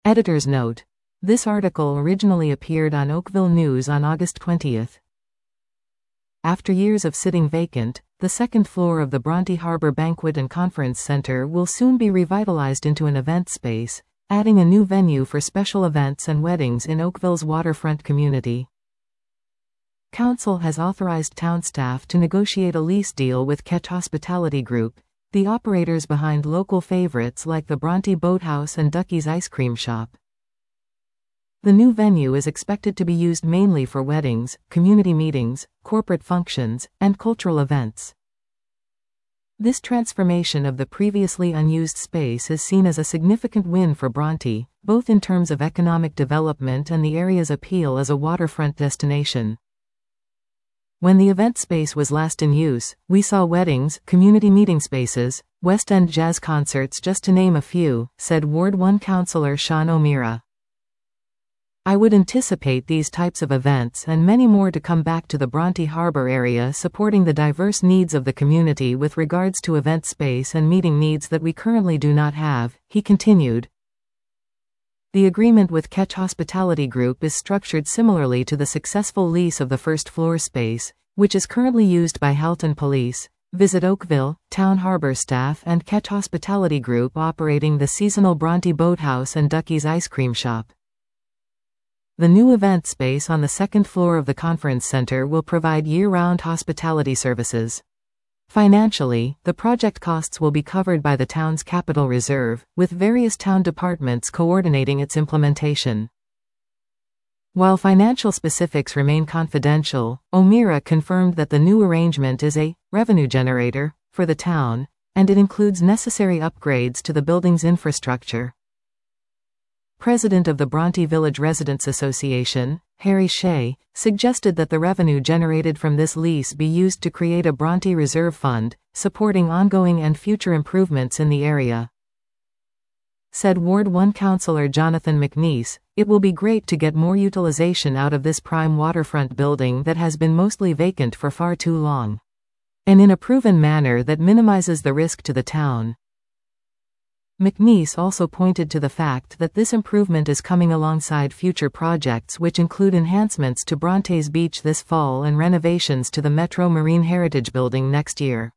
Editor's note. This article originally appeared on Oakville News on August 20. After years of sitting vacant, the second floor of the Bronte Harbor Banquet and Conference Center will soon be revitalized into an event space, adding a new venue for special events and weddings in Oakville's waterfront community. Council has authorized town staff to negotiate a lease deal with Ketch Hospitality Group, the operators behind local favorites like the Bronte Boathouse and Ducky's Ice Cream Shop. The new venue is expected to be used mainly for weddings, community meetings, corporate functions, and cultural events. This transformation of the previously unused space is seen as a significant win for Bronte, both in terms of economic development and the area's appeal as a waterfront destination. When the event space was last in use, we saw weddings, community meeting spaces, West End jazz concerts, just to name a few, said Ward 1 Councillor Sean O'Meara. I would anticipate these types of events and many more to come back to the Bronte Harbor area, supporting the diverse needs of the community with regards to event space and meeting needs that we currently do not have, he continued. The agreement with Ketch Hospitality Group is structured similarly to the successful lease of the first floor space, which is currently used by Halton Police, Visit Oakville, Town Harbor staff and Ketch Hospitality Group operating the seasonal Bronte Boathouse and Ducky's Ice Cream Shop. The new event space on the second floor of the conference center will provide year-round hospitality services. Financially, the project costs will be covered by the town's capital reserve, with various town departments coordinating its implementation. While financial specifics remain confidential, O'Meara confirmed that the new arrangement is a revenue generator for the town, and it includes necessary upgrades to the building's infrastructure. President of the Bronte Village Residents Association, Harry Shea, suggested that the revenue generated from this lease be used to create a Bronte Reserve Fund, supporting ongoing and future improvements in the area. Said Ward 1 Councillor Jonathan McNeese, "It will be great to get more utilization out of this prime waterfront building that has been mostly vacant for far too long. And in a proven manner that minimizes the risk to the town." McNeese also pointed to the fact that this improvement is coming alongside future projects which include enhancements to Bronte's Beach this fall and renovations to the Metro Marine Heritage Building next year.